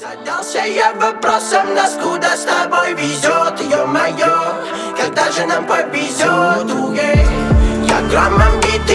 Задался я вопросом, нас куда с тобой везет, ё-моё, когда же нам повезет, я громом битый.